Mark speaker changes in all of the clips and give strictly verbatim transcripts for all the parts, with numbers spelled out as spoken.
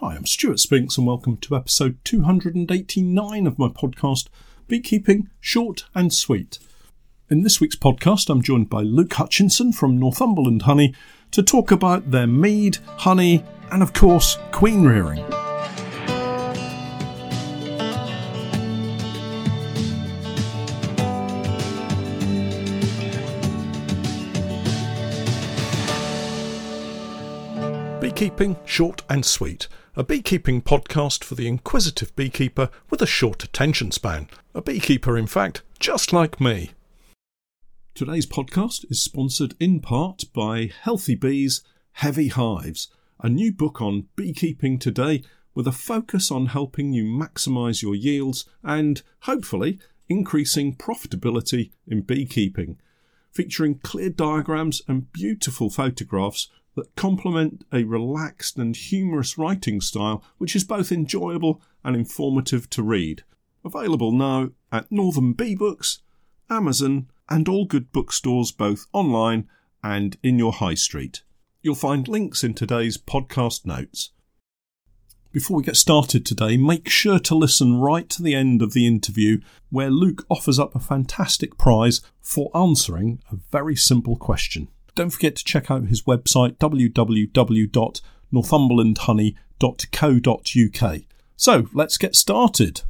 Speaker 1: Hi, I'm Stuart Spinks and welcome to episode two hundred eighty-nine of my podcast, Beekeeping Short and Sweet. In this week's podcast, I'm joined by Luke Hutchinson from Northumberland Honey to talk about their mead, honey, and of course, queen rearing. Beekeeping Short and Sweet, a beekeeping podcast for the inquisitive beekeeper with a short attention span. A beekeeper, in fact, just like me. Today's podcast is sponsored in part by Healthy Bees, Heavy Hives, a new book on beekeeping today with a focus on helping you maximise your yields and, hopefully, increasing profitability in beekeeping, featuring clear diagrams and beautiful photographs that complement a relaxed and humorous writing style which is both enjoyable and informative to read. Available now at Northern Bee Books, Amazon and all good bookstores both online and in your high street. You'll find links in today's podcast notes. Before we get started today, make sure to listen right to the end of the interview where Luke offers up a fantastic prize for answering a very simple question. Don't forget to check out his website w w w dot northumberland honey dot co dot u k. So, let's get started.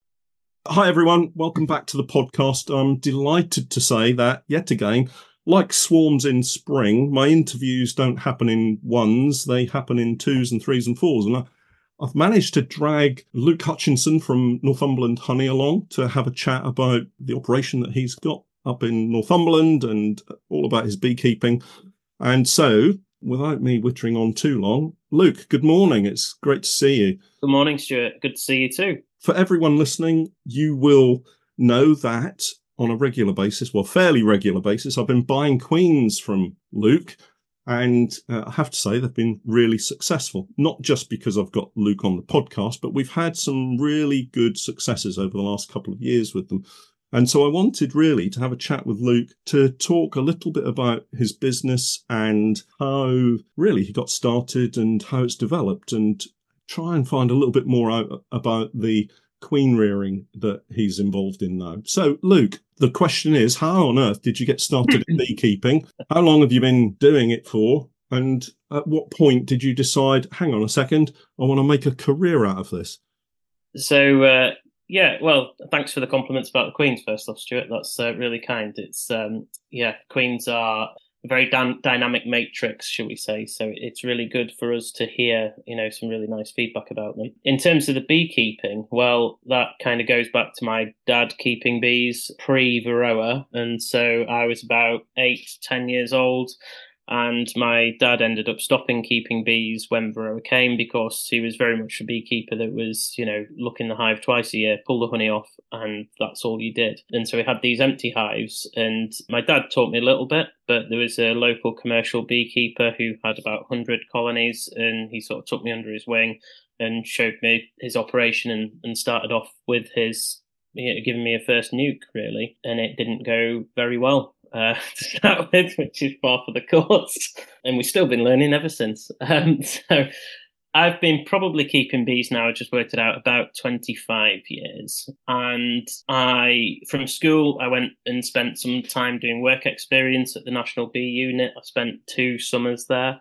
Speaker 1: Hi everyone, welcome back to the podcast. I'm delighted to say that, yet again, like swarms in spring, my interviews don't happen in ones, they happen in twos and threes and fours. And I, I've managed to drag Luke Hutchinson from Northumberland Honey along to have a chat about the operation that he's got up in Northumberland and all about his beekeeping. And so, without me wittering on too long, Luke, good morning. It's great to see you.
Speaker 2: Good morning, Stuart. Good to see you too.
Speaker 1: For everyone listening, you will know that on a regular basis, well, fairly regular basis, I've been buying queens from Luke. And uh, I have to say they've been really successful, not just because I've got Luke on the podcast, but we've had some really good successes over the last couple of years with them. And so I wanted really to have a chat with Luke to talk a little bit about his business and how really he got started and how it's developed, and try and find a little bit more out about the queen rearing that he's involved in now. So, Luke, the question is, how on earth did you get started in beekeeping? How long have you been doing it for? And at what point did you decide, hang on a second, I want to make a career out of this?
Speaker 2: So, uh, yeah, well, thanks for the compliments about the queens first off, Stuart. That's uh, really kind. It's, um, yeah, queens are a very dan- dynamic matrix, shall we say. So it's really good for us to hear, you know, some really nice feedback about them. In terms of the beekeeping, well, that kind of goes back to my dad keeping bees pre-Varroa. And so I was about eight, ten years old. And my dad ended up stopping keeping bees when Varroa came because he was very much a beekeeper that was, you know, look in the hive twice a year, pull the honey off, and that's all you did. And so we had these empty hives, and my dad taught me a little bit, but there was a local commercial beekeeper who had about one hundred colonies, and he sort of took me under his wing and showed me his operation and, and started off with his, you know, giving me a first nuke, really, and it didn't go very well. Uh, to start with, which is par for the course, and we've still been learning ever since. Um, so I've been probably keeping bees now, I just worked it out, about twenty-five years. And I, from school, I went and spent some time doing work experience at the National Bee Unit. I spent two summers there.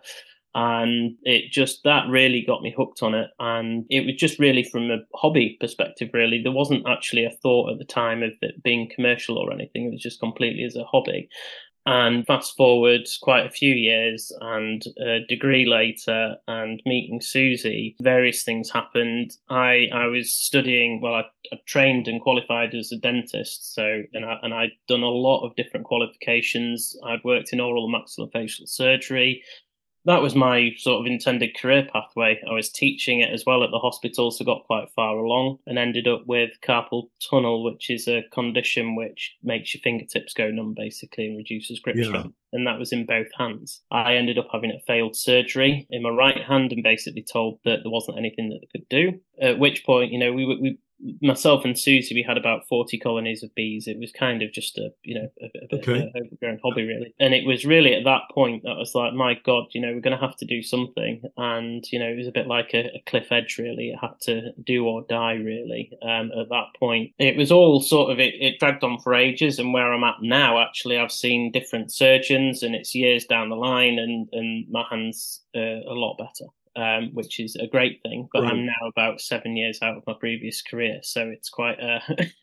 Speaker 2: And it just, that really got me hooked on it. And it was just really from a hobby perspective, really. There wasn't actually a thought at the time of it being commercial or anything. It was just completely as a hobby. And fast forward quite a few years and a degree later and meeting Susie, various things happened. I, I was studying, well, I, I trained and qualified as a dentist. So, and, I, and I'd done a lot of different qualifications. I'd worked in oral and maxillofacial surgery. That was my sort of intended career pathway. I was teaching it as well at the hospital, so got quite far along and ended up with carpal tunnel, which is a condition which makes your fingertips go numb, basically, and reduces grip
Speaker 1: Yeah.
Speaker 2: strength. And that was in both hands. I ended up having a failed surgery in my right hand and basically told that there wasn't anything that they could do. At which point, you know, we we myself and Susie, we had about forty colonies of bees. It was kind of just a, you know, a, a bit okay. of an overgrown hobby, really. And it was really at that point that I was like, my God, you know, we're going to have to do something. And, you know, it was a bit like a, a cliff edge, really. It had to do or die, really, um, at that point. It was all sort of, it, it dragged on for ages. And where I'm at now, actually, I've seen different surgeons, and it's years down the line, and, and my hand's uh, a lot better. Um, which is a great thing, but right. I'm now about seven years out of my previous career, so it's quite a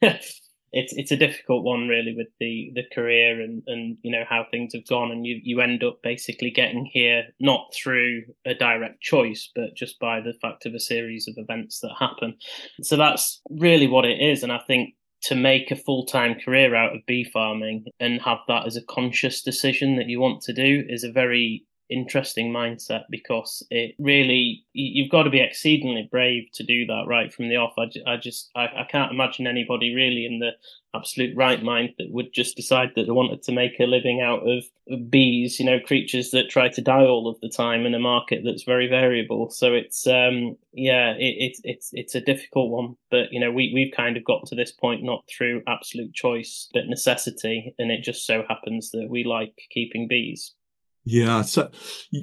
Speaker 2: it's it's a difficult one, really, with the the career and and you know how things have gone, and you you end up basically getting here not through a direct choice, but just by the fact of a series of events that happen. So that's really what it is, and I think to make a full-time career out of bee farming and have that as a conscious decision that you want to do is a very interesting mindset, because it really, you've got to be exceedingly brave to do that right from the off. I, I just I, I can't imagine anybody really in the absolute right mind that would just decide that they wanted to make a living out of, of bees, you know, creatures that try to die all of the time in a market that's very variable. So it's um yeah it, it's it's it's a difficult one, but you know we we've kind of got to this point not through absolute choice but necessity, and it just so happens that we like keeping bees.
Speaker 1: Yeah, so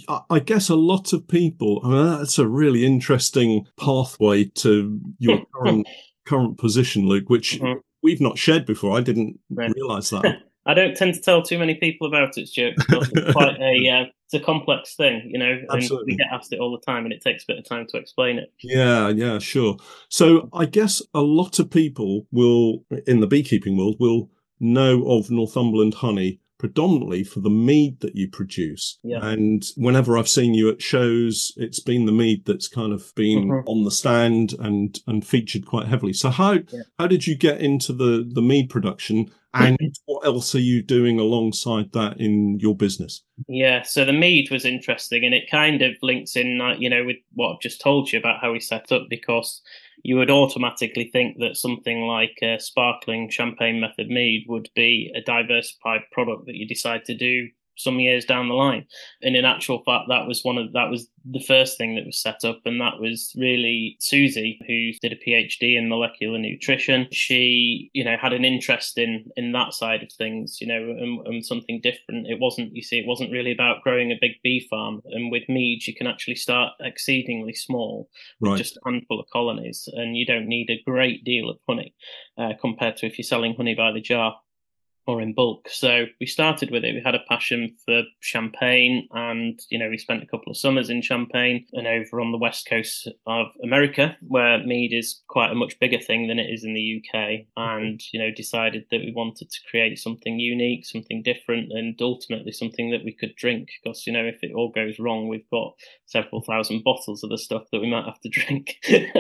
Speaker 1: I guess a lot of people, I mean, that's a really interesting pathway to your current current position, Luke, which mm-hmm. we've not shared before. I didn't right. realise that.
Speaker 2: I don't tend to tell too many people about it, Stuart, because it's quite a uh, it's a complex thing, you know, and
Speaker 1: Absolutely.
Speaker 2: we get asked it all the time, and it takes a bit of time to explain it.
Speaker 1: Yeah, yeah, sure. So I guess a lot of people will, in the beekeeping world, will know of Northumberland honey predominantly for the mead that you produce.
Speaker 2: Yeah.
Speaker 1: And whenever I've seen you at shows, it's been the mead that's kind of been mm-hmm. on the stand and, and featured quite heavily. So how yeah. how did you get into the, the mead production, and what else are you doing alongside that in your business?
Speaker 2: Yeah, so the mead was interesting, and it kind of links in, uh, you know, with what I've just told you about how we set up, because you would automatically think that something like a sparkling champagne method mead would be a diversified product that you decide to do some years down the line. And in actual fact, that was one of that was the first thing that was set up, and that was really Susie, who did a PhD in molecular nutrition. She, you know, had an interest in in that side of things, you know, and, and something different. It wasn't, you see, it wasn't really about growing a big bee farm. And with mead, you can actually start exceedingly small, with
Speaker 1: right.
Speaker 2: just a handful of colonies, and you don't need a great deal of honey uh, compared to if you're selling honey by the jar or in bulk. So we started with it. We had a passion for champagne, and, you know, we spent a couple of summers in Champagne and over on the west coast of America, where mead is quite a much bigger thing than it is in the U K. And, you know, decided that we wanted to create something unique, something different, and ultimately something that we could drink. Because, you know, if it all goes wrong, we've got several thousand bottles of the stuff that we might have to drink.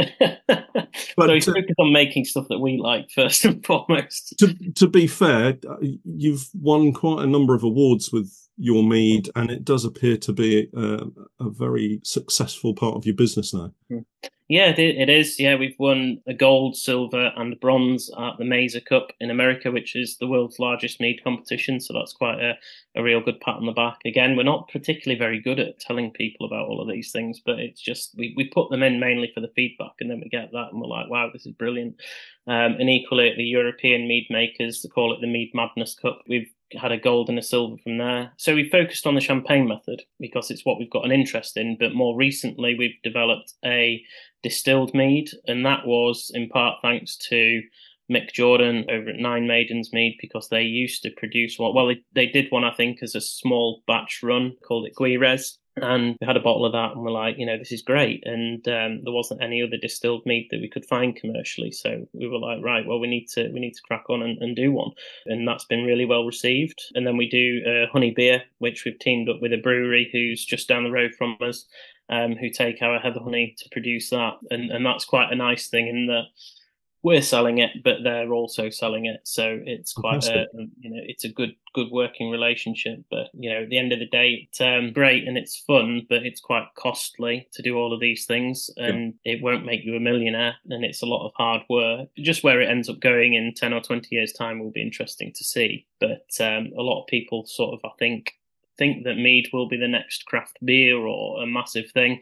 Speaker 2: But, so we focus on making stuff that we like first and foremost.
Speaker 1: To, to be fair, you've won quite a number of awards with your mead, and it does appear to be a, a very successful part of your business now.
Speaker 2: Yeah, it is. Yeah, we've won a gold, silver, and bronze at the Mesa Cup in America, which is the world's largest mead competition. So that's quite a, a real good pat on the back. Again, we're not particularly very good at telling people about all of these things, but it's just we, we put them in mainly for the feedback, and then we get that, and we're like, wow, this is brilliant. Um, and equally, at the European Mead Makers, they call it the Mead Madness Cup, we've had a gold and a silver from there. So we focused on the champagne method because it's what we've got an interest in. But more recently, we've developed a distilled mead, and that was in part thanks to Mick Jordan over at Nine Maidens Mead, because they used to produce one. Well, they, they did one, I think, as a small batch run, called it Guirez. And we had a bottle of that, and we're like, you know, this is great. And um, there wasn't any other distilled mead that we could find commercially. So we were like, right, well, we need to we need to crack on and, and do one. And that's been really well received. And then we do uh, honey beer, which we've teamed up with a brewery who's just down the road from us, um, who take our heather honey to produce that. And, and that's quite a nice thing in that we're selling it, but they're also selling it. So it's quite a, you know, it's a good, good working relationship. But, you know, at the end of the day, it's um, great and it's fun, but it's quite costly to do all of these things, and yeah. it won't make you a millionaire, and it's a lot of hard work. Just where it ends up going in ten or twenty years' time will be interesting to see. But um, a lot of people sort of, I think, think that mead will be the next craft beer or a massive thing.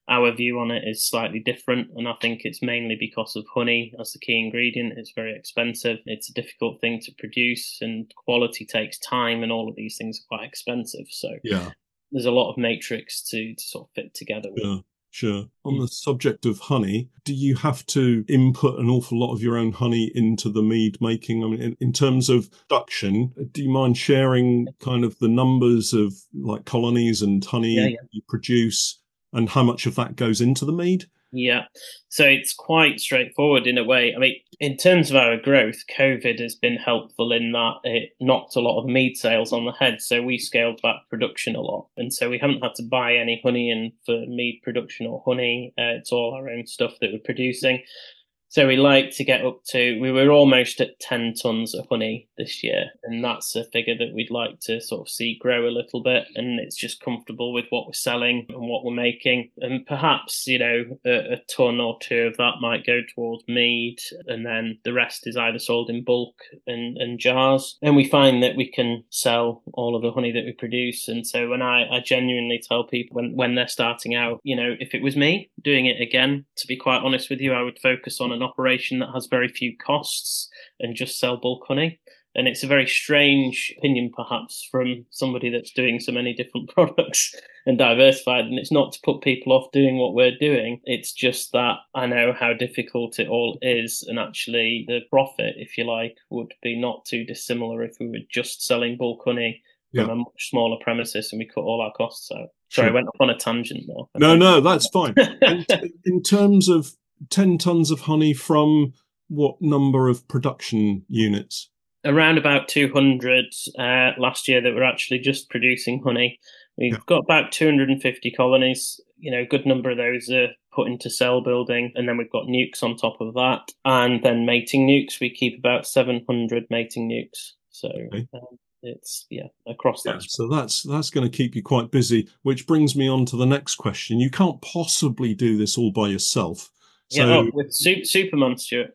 Speaker 2: Our view on it is slightly different, and I think it's mainly because of honey as the key ingredient. It's very expensive. It's a difficult thing to produce, and quality takes time, and all of these things are quite expensive. So
Speaker 1: Yeah.
Speaker 2: there's a lot of matrix to, to sort of fit together with.
Speaker 1: Sure. Sure. On the subject of honey, do you have to input an awful lot of your own honey into the mead making? I mean, in, in terms of production, do you mind sharing kind of the numbers of like colonies and honey
Speaker 2: Yeah, yeah.
Speaker 1: you produce and how much of that goes into the mead?
Speaker 2: Yeah. So it's quite straightforward in a way. I mean, in terms of our growth, COVID has been helpful in that it knocked a lot of mead sales on the head. So we scaled back production a lot. And so we haven't had to buy any honey in for mead production or honey. Uh, it's all our own stuff that we're producing. So we like to get up to, we were almost at ten tons of honey this year. And that's a figure that we'd like to sort of see grow a little bit. And it's just comfortable with what we're selling and what we're making. And perhaps, you know, a, a ton or two of that might go towards mead. And then the rest is either sold in bulk and, and jars. And we find that we can sell all of the honey that we produce. And so when I, I genuinely tell people when, when they're starting out, you know, if it was me doing it again, to be quite honest with you, I would focus on an operation that has very few costs and just sell bulk honey. And it's a very strange opinion, perhaps, from somebody that's doing so many different products and diversified. And it's not to put people off doing what we're doing. It's just that I know how difficult it all is. And actually, the profit, if you like, would be not too dissimilar if we were just selling bulk honey from
Speaker 1: Yeah.
Speaker 2: a much smaller premises and we cut all our costs out. Sorry,
Speaker 1: Sure.
Speaker 2: I went off on a tangent there.
Speaker 1: No, no, that's fine. And in terms of ten tons of honey from what number of production units?
Speaker 2: Around about two hundred uh, last year that were actually just producing honey. We've
Speaker 1: Yeah.
Speaker 2: got about two hundred fifty colonies. You know, a good number of those are put into cell building, and then we've got nukes on top of that. And then mating nukes, we keep about seven hundred mating nukes. So
Speaker 1: Okay.
Speaker 2: um, it's, yeah, across that.
Speaker 1: Yeah, so that's that's going to keep you quite busy, which brings me on to the next question. You can't possibly do this all by yourself.
Speaker 2: Yeah,
Speaker 1: So
Speaker 2: oh, with Su- Superman, Stuart.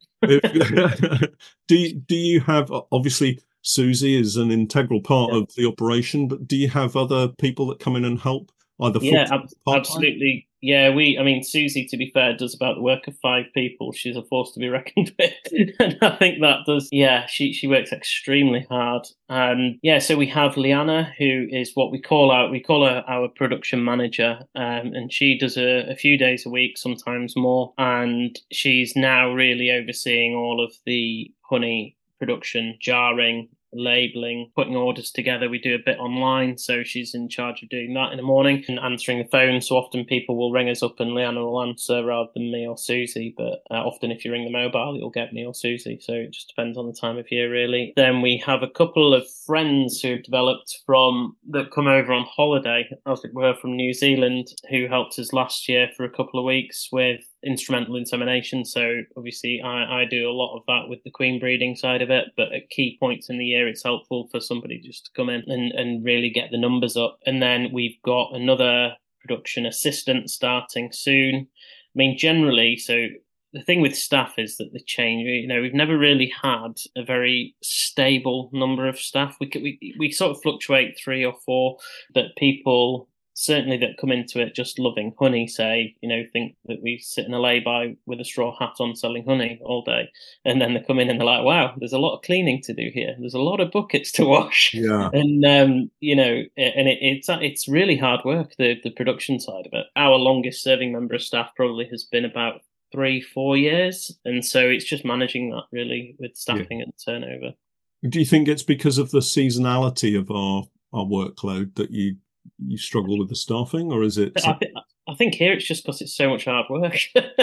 Speaker 1: if, do you, do you have, obviously Susie is an integral part
Speaker 2: Yeah.
Speaker 1: of the operation, but do you have other people that come in and help either
Speaker 2: Yeah,
Speaker 1: full-time
Speaker 2: ab-
Speaker 1: or part-time?
Speaker 2: absolutely. Yeah, we, I mean, Susie, to be fair, does about the work of five people. She's a force to be reckoned with. And I think that does, yeah, she, she works extremely hard. And yeah, so we have Liana, who is what we call our, we call her our production manager. Um, and she does a, a few days a week, sometimes more. And she's now really overseeing all of the honey production, jarring, labeling, putting orders together. We do a bit online, so she's in charge of doing that in the morning and answering the phone. So often people will ring us up and Liana will answer rather than me or Susie, but uh, often if you ring the mobile you'll get me or Susie, so it just depends on the time of year really. Then we have a couple of friends who've developed from that come over on holiday, as it were, from New Zealand, who helped us last year for a couple of weeks with instrumental insemination. So obviously I, I do a lot of that with the queen breeding side of it, but at key points in the year it's helpful for somebody just to come in and, and really get the numbers up. And then we've got another production assistant starting soon. I mean, generally, so the thing with staff is that they change. You know, we've never really had a very stable number of staff. We we we sort of fluctuate three or four, but people certainly that come into it just loving honey, say, you know, think that we sit in a lay-by with a straw hat on selling honey all day. And then they come in and they're like, wow, there's a lot of cleaning to do here. There's a lot of buckets to wash.
Speaker 1: Yeah.
Speaker 2: And, um, you know, and it, it's it's really hard work, the, the production side of it. Our longest serving member of staff probably has been about three, four years. And so it's just managing that really with staffing yeah. and turnover.
Speaker 1: Do you think it's because of the seasonality of our, our workload that you you struggle with the staffing, or is it?
Speaker 2: I, th- I think here it's just because it's so much hard work.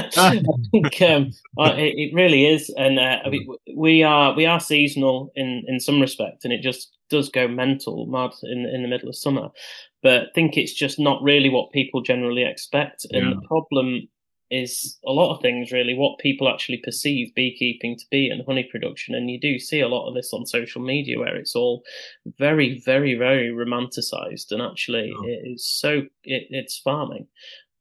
Speaker 2: I think um, it, it really is, and uh, I mean, we are we are seasonal in, in some respect, and it just does go mental mad in in the middle of summer. But I think it's just not really what people generally expect, and yeah. the problem is a lot of things really what people actually perceive beekeeping to be and honey production. And you do see a lot of this on social media where it's all very, very, very romanticized, and actually oh. it is so it, it's farming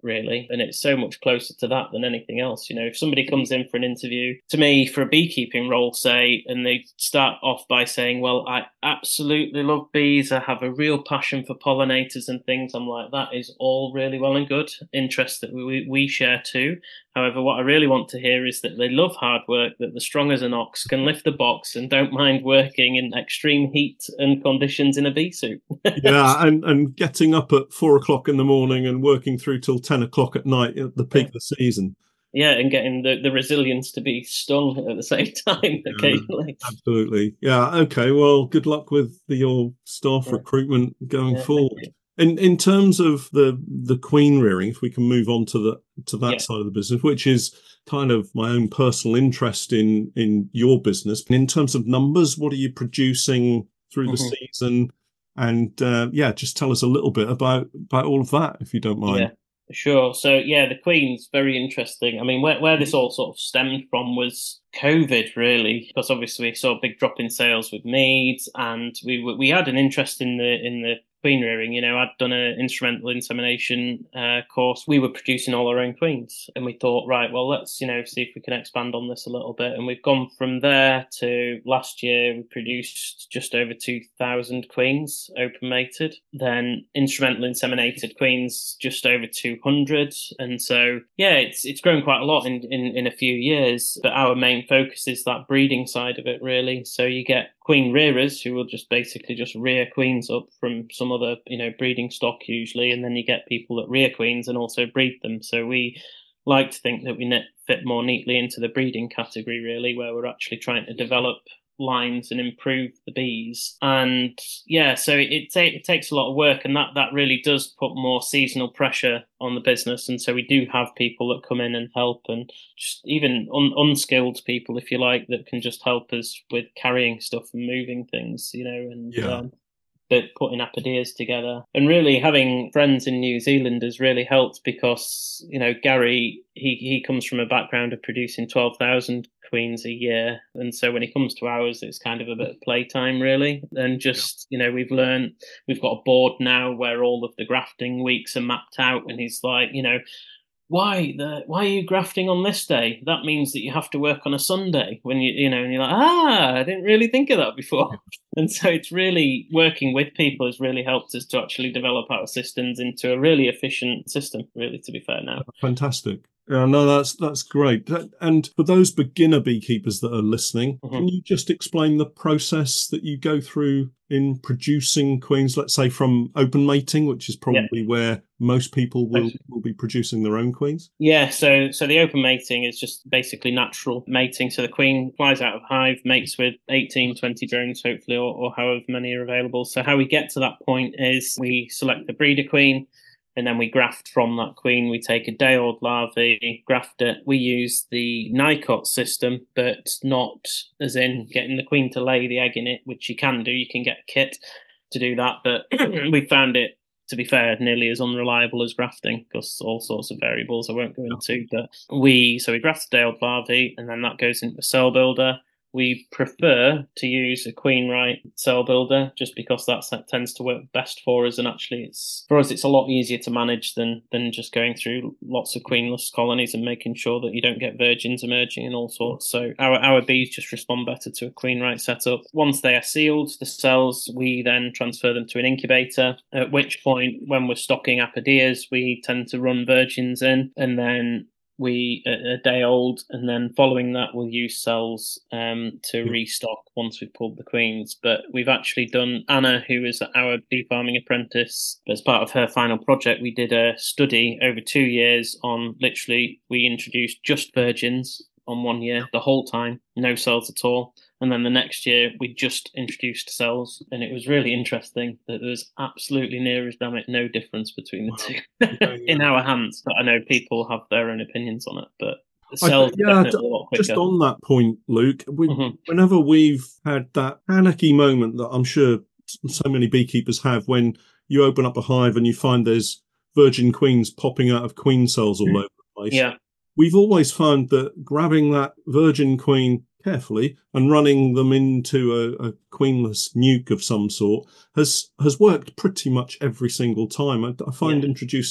Speaker 2: really. And it's so much closer to that than anything else. You know, if somebody comes in for an interview to me for a beekeeping role, say, and they start off by saying, well, I absolutely love bees, I have a real passion for pollinators and things, I'm like, that is all really well and good, interest that we, we share too. However, what I really want to hear is that they love hard work, that they're strong as an ox, can lift the box, and don't mind working in extreme heat and conditions in a bee suit.
Speaker 1: Yeah, and, and getting up at four o'clock in the morning and working through till ten o'clock at night at the peak yeah. of the season.
Speaker 2: Yeah, and getting the, the resilience to be stung at the same time yeah, occasionally.
Speaker 1: Absolutely. Yeah, okay. Well, good luck with the, your staff yeah. recruitment going yeah, forward. In in terms of the the queen rearing, if we can move on to the to that yeah. side of the business, which is kind of my own personal interest in in your business. In terms of numbers, what are you producing through the mm-hmm. season? And uh, yeah, just tell us a little bit about about all of that, if you don't mind.
Speaker 2: Yeah. Sure. So, yeah, the Queen's very interesting. I mean, where, where this all sort of stemmed from was COVID, really, because obviously we saw a big drop in sales with meads, and we we had an interest in the in the queen rearing. You know, I'd done an instrumental insemination uh, course. We were producing all our own queens, and we thought, right, well, let's, you know, see if we can expand on this a little bit. And we've gone from there to last year, we produced just over two thousand queens open mated. Then instrumental inseminated queens, just over two hundred. And so, yeah, it's it's grown quite a lot in, in, in a few years. But our main focus is that breeding side of it, really. So you get queen rearers who will just basically just rear queens up from some other, you know, breeding stock usually, and then you get people that rear queens and also breed them. So we like to think that we net fit more neatly into the breeding category, really, where we're actually trying to develop lines and improve the bees. And yeah, so it, ta- it takes a lot of work, and that that really does put more seasonal pressure on the business. And so we do have people that come in and help, and just even un- unskilled people, if you like, that can just help us with carrying stuff and moving things, you know, and yeah. um, but putting apodias together. And really having friends in New Zealand has really helped, because, you know, Gary, he, he comes from a background of producing twelve thousand queens a year. And so when he comes to ours, it's kind of a bit of playtime, really. And just, yeah. you know, we've learned, we've got a board now where all of the grafting weeks are mapped out. And he's like, you know, why the why are you grafting on this day? That means that you have to work on a Sunday. When you you know, and you're like, ah, I didn't really think of that before. And so it's really, working with people has really helped us to actually develop our systems into a really efficient system, really, to be fair now.
Speaker 1: Fantastic. Yeah, no, that's that's great. And for those beginner beekeepers that are listening, mm-hmm. can you just explain the process that you go through in producing queens, let's say from open mating, which is probably yeah. where most people will, will be producing their own queens?
Speaker 2: Yeah, so so the open mating is just basically natural mating. So the queen flies out of hive, mates with eighteen, twenty drones, hopefully, or, or however many are available. So how we get to that point is we select the breeder queen, and then we graft from that queen. We take a day-old larvae, graft it. We use the Nicot system, but not as in getting the queen to lay the egg in it, which you can do. You can get a kit to do that, but we found it, to be fair, nearly as unreliable as grafting, because all sorts of variables I won't go into. But we so we graft the day-old larvae, and then that goes into a cell builder. We prefer to use a Queenrite cell builder, just because that tends to work best for us. And actually, it's for us, it's a lot easier to manage than than just going through lots of queenless colonies and making sure that you don't get virgins emerging and all sorts. So our, our bees just respond better to a Queenrite setup. Once they are sealed, the cells, we then transfer them to an incubator, at which point, when we're stocking apodias, we tend to run virgins in, and then we a, a day old, and then following that we'll use cells um to restock once we've pulled the queens. But we've actually done, Anna, who is our bee farming apprentice, as part of her final project, we did a study over two years on, literally, we introduced just virgins on one year, the whole time, no cells at all. And then the next year, we just introduced cells. And it was really interesting that there was absolutely near as damn it no difference between the two yeah, yeah. in our hands. But I know people have their own opinions on it, but the cells I, yeah, definitely a lot quicker.
Speaker 1: Just on that point, Luke, we, mm-hmm. whenever we've had that panicky moment that I'm sure so many beekeepers have, when you open up a hive and you find there's virgin queens popping out of queen cells all mm-hmm. over the place.
Speaker 2: Yeah.
Speaker 1: We've always found that grabbing that virgin queen carefully and running them into a, a queenless nuke of some sort has has worked pretty much every single time. I, I find yeah. introducing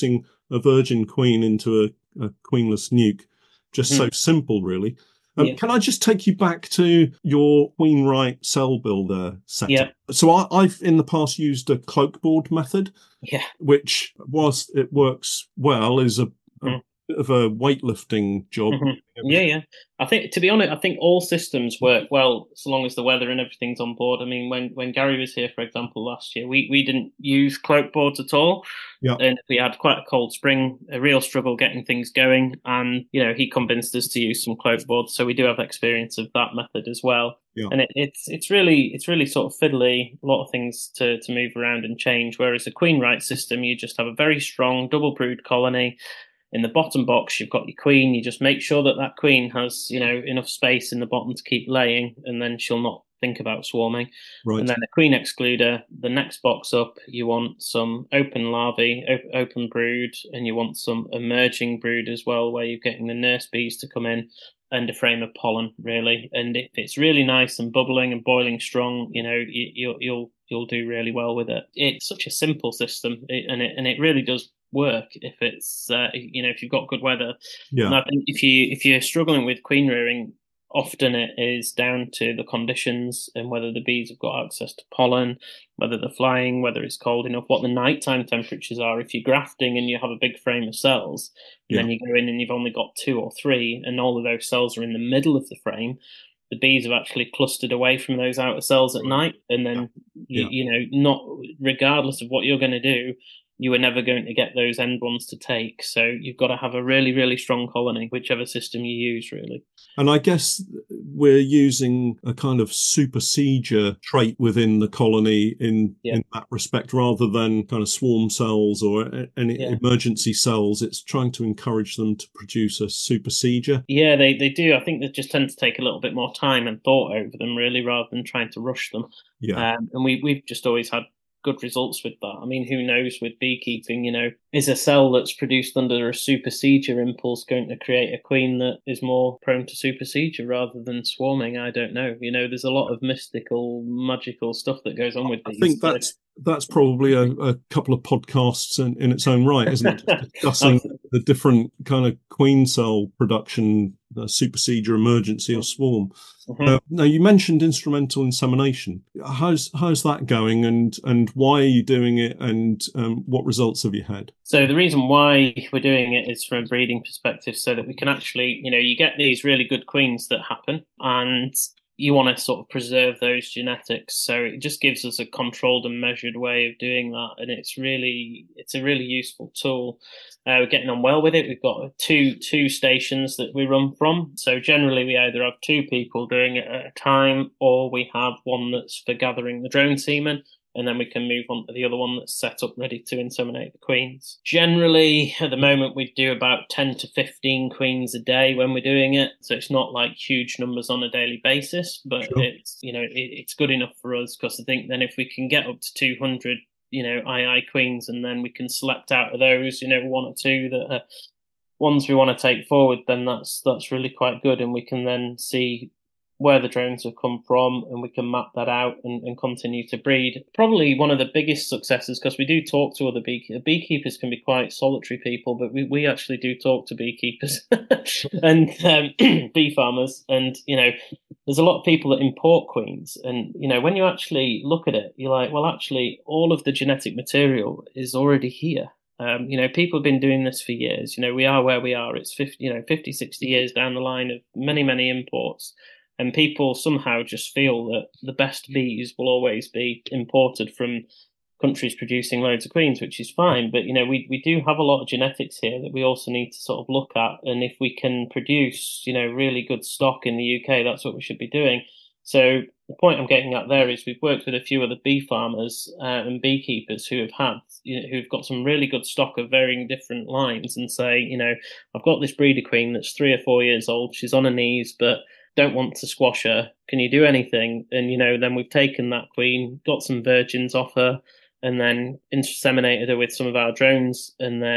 Speaker 1: a virgin queen into a, a queenless nuke. Just mm. so simple, really. Um, yeah. Can I just take you back to your Queenright cell builder setup?
Speaker 2: Yeah.
Speaker 1: So I, I've in the past used a cloak board method,
Speaker 2: yeah.
Speaker 1: which, whilst it works well, is a, a mm. bit of a weightlifting job.
Speaker 2: Mm-hmm. Yeah, yeah. I think, to be honest, I think all systems work well so long as the weather and everything's on board. I mean, when, when Gary was here, for example, last year, we, we didn't use cloak boards at all.
Speaker 1: Yeah.
Speaker 2: And we had quite a cold spring, a real struggle getting things going. And, you know, he convinced us to use some cloak boards. So we do have experience of that method as well.
Speaker 1: Yeah.
Speaker 2: And it, it's it's really it's really sort of fiddly, a lot of things to, to move around and change. Whereas a Queenright system, you just have a very strong double brood colony. In the bottom box, you've got your queen. You just make sure that that queen has, you know, enough space in the bottom to keep laying, and then she'll not think about swarming.
Speaker 1: Right.
Speaker 2: And then a queen excluder. The next box up, you want some open larvae, op- open brood, and you want some emerging brood as well, where you're getting the nurse bees to come in, and a frame of pollen, really. And if it's really nice and bubbling and boiling strong, you know, you, you'll you'll you'll do really well with it. It's such a simple system, it, and it and it really does work if it's uh, you know if you've got good weather.
Speaker 1: Yeah.
Speaker 2: And I think if you if you're struggling with queen rearing, often it is down to the conditions and whether the bees have got access to pollen, whether they're flying, whether it's cold enough, what the nighttime temperatures are. If you're grafting and you have a big frame of cells, and
Speaker 1: yeah.
Speaker 2: then you go in and you've only got two or three, and all of those cells are in the middle of the frame, the bees have actually clustered away from those outer cells at night, and then
Speaker 1: yeah.
Speaker 2: you, you know, not regardless of what you're going to do, you are never going to get those end ones to take. So you've got to have a really, really strong colony, whichever system you use, really.
Speaker 1: And I guess we're using a kind of supersedure trait within the colony in, yeah. in that respect, rather than kind of swarm cells or any yeah. emergency cells. It's trying to encourage them to produce a supersedure.
Speaker 2: Yeah, they, they do. I think they just tend to take a little bit more time and thought over them, really, rather than trying to rush them.
Speaker 1: Yeah.
Speaker 2: Um, and we, we've just always had good results with that. I mean, who knows with beekeeping, you know, is a cell that's produced under a supersedure impulse going to create a queen that is more prone to supersedure rather than swarming? I don't know. You know, there's a lot of mystical, magical stuff that goes on with these.
Speaker 1: I think that's that's probably a, a couple of podcasts in, in its own right, isn't it? Discussing the different kind of queen cell production, uh, supersedure, emergency, or swarm. Mm-hmm. Uh, now, you mentioned instrumental insemination. How's how's that going, and and why are you doing it, and um, what results have you had?
Speaker 2: So the reason why we're doing it is from a breeding perspective, so that we can actually, you know, you get these really good queens that happen, and you want to sort of preserve those genetics. So it just gives us a controlled and measured way of doing that. And it's really, it's a really useful tool. Uh, we're getting on well with it. We've got two, two stations that we run from. So generally we either have two people doing it at a time, or we have one that's for gathering the drone semen, and then we can move on to the other one that's set up ready to inseminate the queens. Generally, at the moment, we do about ten to fifteen queens a day when we're doing it. So it's not like huge numbers on a daily basis, but sure. it's, you know, it, it's good enough for us, because I think then if we can get up to two hundred, you know, I I queens, and then we can select out of those, you know, one or two that are ones we want to take forward, then that's that's really quite good. And we can then see where the drones have come from, and we can map that out and, and continue to breed. Probably one of the biggest successes, because we do talk to other beekeepers. Beekeepers can be quite solitary people, but we, we actually do talk to beekeepers and um, bee farmers. And, you know, there's a lot of people that import queens. And, you know, when you actually look at it, you're like, well, actually, all of the genetic material is already here. Um, you know, people have been doing this for years. You know, we are where we are. It's fifty, you know, fifty, sixty years down the line of many, many imports. And people somehow just feel that the best bees will always be imported from countries producing loads of queens, which is fine. But, you know, we, we do have a lot of genetics here that we also need to sort of look at. And if we can produce, you know, really good stock in the U K, that's what we should be doing. So the point I'm getting at there is we've worked with a few other bee farmers uh, and beekeepers who have had, you know, who've got some really good stock of varying different lines, and say, you know, I've got this breeder queen that's three or four years old. She's on her knees, but don't want to squash her. Can you do anything? And, you know, then we've taken that queen, got some virgins off her, and then inseminated her with some of our drones, and then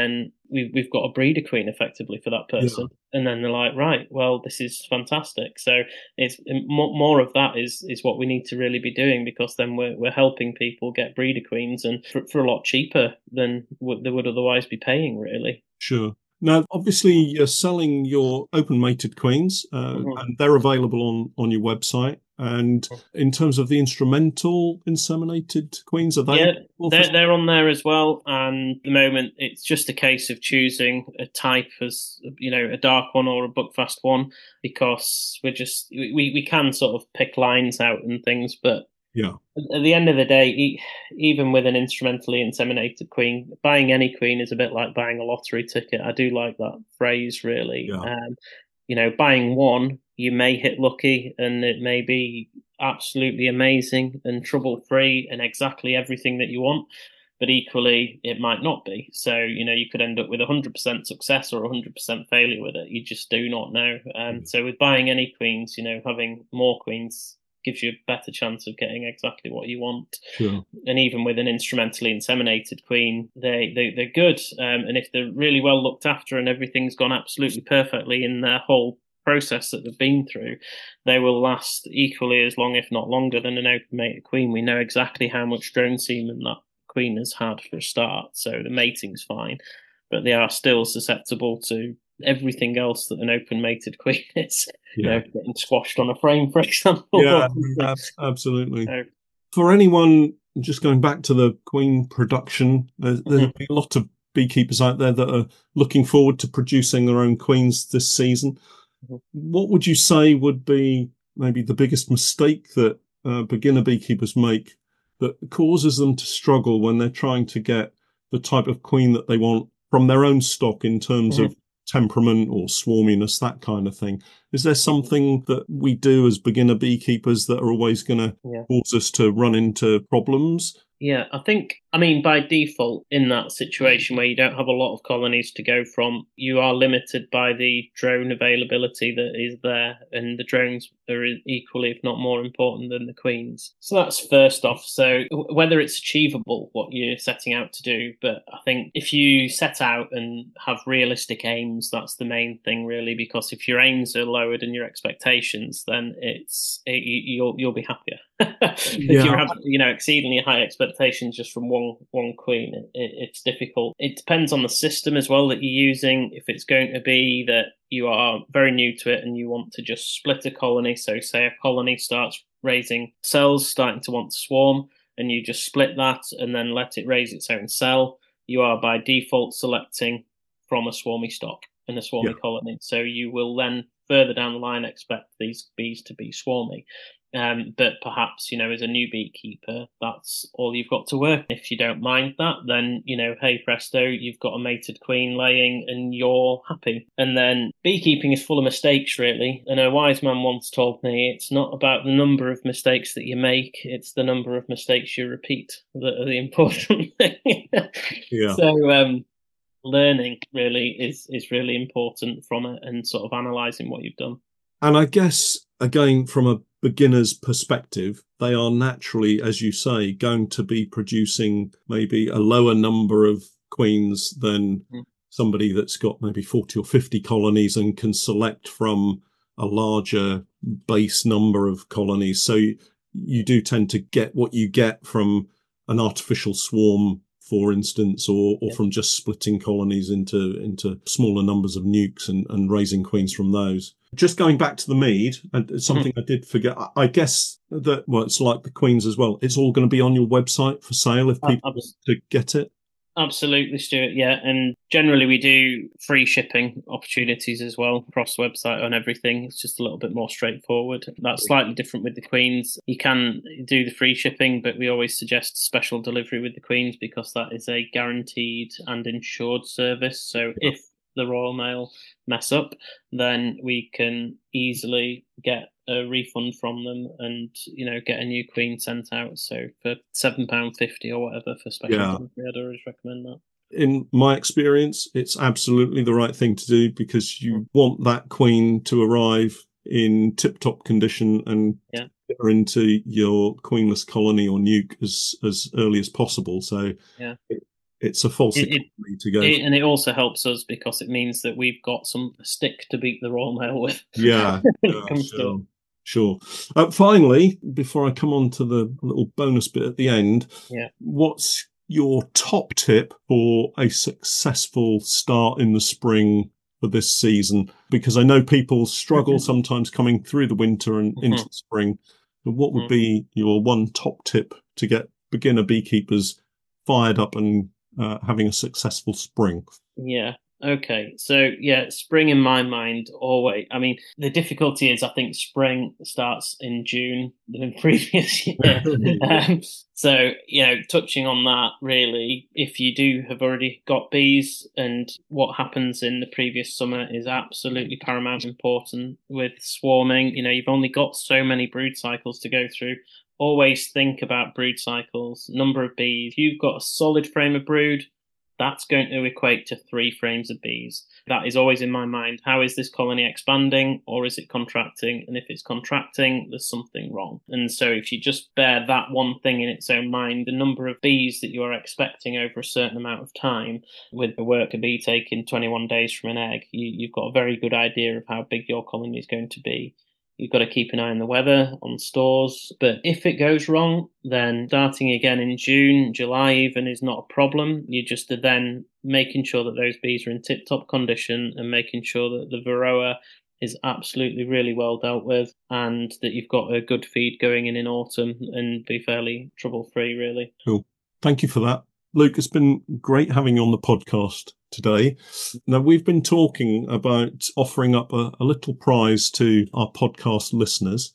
Speaker 2: we've, we've got a breeder queen effectively for that person. Yeah. And then they're like, right, well, this is fantastic. So it's more, more of that is is what we need to really be doing, because then we're we're helping people get breeder queens, and for, for a lot cheaper than what they would otherwise be paying, really.
Speaker 1: Sure. Now, obviously, you're selling your open mated queens, uh, mm-hmm. and they're available on, on your website. And in terms of the instrumental inseminated queens, are they?
Speaker 2: Yeah, they're, they're on there as well. And at the moment, it's just a case of choosing a type as, you know, a dark one or a buckfast one, because we're just, we, we can sort of pick lines out and things. But
Speaker 1: yeah,
Speaker 2: at the end of the day, even with an instrumentally inseminated queen, buying any queen is a bit like buying a lottery ticket. I do like that phrase, really.
Speaker 1: Yeah.
Speaker 2: Um, you know, buying one, you may hit lucky and it may be absolutely amazing and trouble-free and exactly everything that you want. But equally, it might not be. So, you know, you could end up with one hundred percent success or one hundred percent failure with it. You just do not know. Um, mm. So with buying any queens, you know, having more queens gives you a better chance of getting exactly what you want.
Speaker 1: Sure.
Speaker 2: And even with an instrumentally inseminated queen, they, they, they're good. Um, and if they're really well looked after and everything's gone absolutely perfectly in their whole process that they've been through, they will last equally as long, if not longer, than an open mated queen. We know exactly how much drone semen that queen has had for a start, so the mating's fine, but they are still susceptible to everything else that an open mated queen is. Yeah. You know, getting squashed on a frame, for example.
Speaker 1: Yeah, absolutely. So, for anyone, just going back to the queen production, there's, there's mm-hmm. a lot of beekeepers out there that are looking forward to producing their own queens this season. Mm-hmm. What would you say would be maybe the biggest mistake that uh, beginner beekeepers make that causes them to struggle when they're trying to get the type of queen that they want from their own stock in terms mm-hmm. of temperament or swarminess, that kind of thing? Is there something that we do as beginner beekeepers that are always going to yeah. cause us to run into problems?
Speaker 2: Yeah, I think, I mean, by default, in that situation where you don't have a lot of colonies to go from, you are limited by the drone availability that is there, and the drones are equally, if not more important than the queens. So that's first off. So whether it's achievable, what you're setting out to do, but I think if you set out and have realistic aims, that's the main thing, really, because if your aims are lower than your expectations, then it's it, you'll you'll be happier. If yeah. you have, you know, exceedingly high expectations just from one one queen, it, it, it's difficult. It depends on the system as well that you're using. If it's going to be that you are very new to it and you want to just split a colony, so say a colony starts raising cells, starting to want to swarm, and you just split that and then let it raise its own cell, you are by default selecting from a swarmy stock and a swarmy yeah. colony. So you will then further down the line expect these bees to be swarmy. Um, but perhaps, you know, as a new beekeeper, that's all you've got to work. If you don't mind that, then, you know, hey presto, you've got a mated queen laying and you're happy. And then beekeeping is full of mistakes, really. And a wise man once told me it's not about the number of mistakes that you make, it's the number of mistakes you repeat that are the important thing.
Speaker 1: Yeah.
Speaker 2: So, um, learning really is, is really important from it, and sort of analysing what you've done.
Speaker 1: And I guess, again, from a beginner's perspective, they are naturally, as you say, going to be producing maybe a lower number of queens than mm. somebody that's got maybe forty or fifty colonies and can select from a larger base number of colonies. So you, you do tend to get what you get from an artificial swarm, for instance, or, or yeah. from just splitting colonies into, into smaller numbers of nukes and, and raising queens from those. Just going back to the mead, and something mm-hmm. I did forget, I guess that, well, it's like the queens as well. It's all going to be on your website for sale if people uh, want to get it.
Speaker 2: Absolutely, Stuart. Yeah. And generally we do free shipping opportunities as well across the website on everything. It's just a little bit more straightforward. That's slightly different with the queens. You can do the free shipping, but we always suggest special delivery with the queens because that is a guaranteed and insured service. So yeah. if the Royal Mail mess up, then we can easily get a refund from them and, you know, get a new queen sent out. So for seven pounds fifty or whatever for special yeah. delivery, I'd always recommend that.
Speaker 1: In my experience, it's absolutely the right thing to do because you mm. want that queen to arrive in tip-top condition and
Speaker 2: yeah.
Speaker 1: get her into your queenless colony or nuke as, as early as possible. So
Speaker 2: yeah.
Speaker 1: it, it's a false
Speaker 2: it,
Speaker 1: economy to go.
Speaker 2: It, and it also helps us because it means that we've got some stick to beat the Royal Mail with.
Speaker 1: Yeah, yeah sure. Sure. Uh, finally, before I come on to the little bonus bit at the end,
Speaker 2: yeah.
Speaker 1: what's your top tip for a successful start in the spring for this season? Because I know people struggle mm-hmm. sometimes coming through the winter and mm-hmm. into the spring. But what would mm-hmm. be your one top tip to get beginner beekeepers fired up and uh, having a successful spring?
Speaker 2: Yeah. Okay, so yeah, spring in my mind always. I mean, the difficulty is I think spring starts in June than previous year. um, so you know, touching on that, really, if you do have already got bees, and what happens in the previous summer is absolutely paramount important with swarming. You know, you've only got so many brood cycles to go through. Always think about brood cycles, number of bees. If you've got a solid frame of brood, that's going to equate to three frames of bees. That is always in my mind. How is this colony expanding or is it contracting? And if it's contracting, there's something wrong. And so if you just bear that one thing in its own mind, the number of bees that you are expecting over a certain amount of time, with a worker bee taking twenty-one days from an egg, you, you've got a very good idea of how big your colony is going to be. You've got to keep an eye on the weather, on stores. But if it goes wrong, then starting again in June, July even is not a problem. You just are then making sure that those bees are in tip-top condition and making sure that the varroa is absolutely really well dealt with and that you've got a good feed going in in autumn and be fairly trouble-free, really.
Speaker 1: Cool. Thank you for that. Luke, it's been great having you on the podcast today. Now, we've been talking about offering up a, a little prize to our podcast listeners,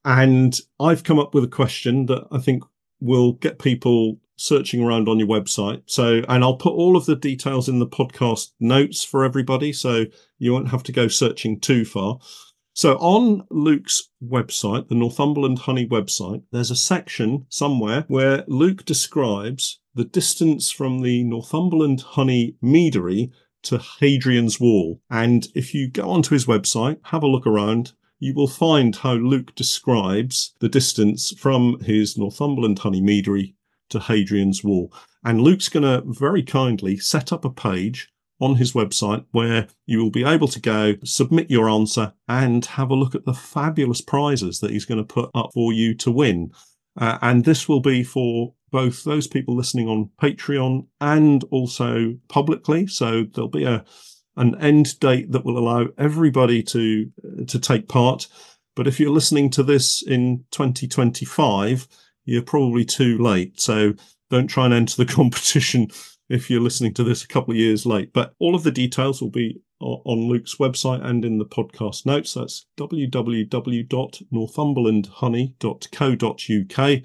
Speaker 1: and I've come up with a question that I think will get people searching around on your website. So, and I'll put all of the details in the podcast notes for everybody, so you won't have to go searching too far. So on Luke's website, the Northumberland Honey website, there's a section somewhere where Luke describes the distance from the Northumberland Honey meadery to Hadrian's Wall. And if you go onto his website, have a look around, you will find how Luke describes the distance from his Northumberland Honey meadery to Hadrian's Wall. And Luke's going to very kindly set up a page on his website where you will be able to go submit your answer and have a look at the fabulous prizes that he's going to put up for you to win. Uh, and this will be for both those people listening on Patreon and also publicly. So there'll be a an end date that will allow everybody to to take part. But if you're listening to this in twenty twenty-five, you're probably too late. So don't try and enter the competition if you're listening to this a couple of years late. But all of the details will be on Luke's website and in the podcast notes. That's w w w dot northumberland honey dot co dot u k.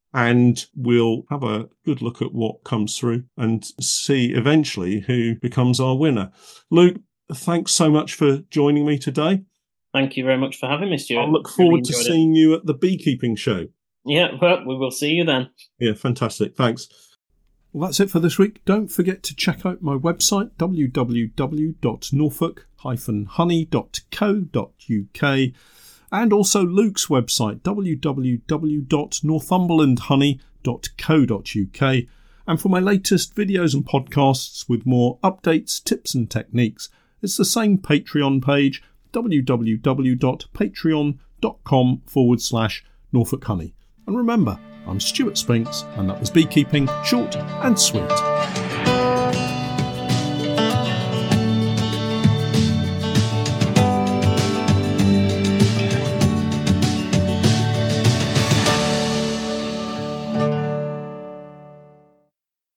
Speaker 1: And we'll have a good look at what comes through and see eventually who becomes our winner. Luke, thanks so much for joining me today.
Speaker 2: Thank you very much for having me, Stuart.
Speaker 1: I look forward really to seeing it. you at the beekeeping show.
Speaker 2: Yeah, well, we will see you then.
Speaker 1: Yeah, fantastic. Thanks. Well, that's it for this week. Don't forget to check out my website, w w w dot norfolk dash honey dot co dot u k, and also Luke's website, w w w dot northumberland honey dot co dot u k. And for my latest videos and podcasts with more updates, tips and techniques, it's the same Patreon page, w w w dot patreon dot com forward slash Norfolk Honey. And remember, I'm Stuart Spinks, and that was Beekeeping Short and Sweet.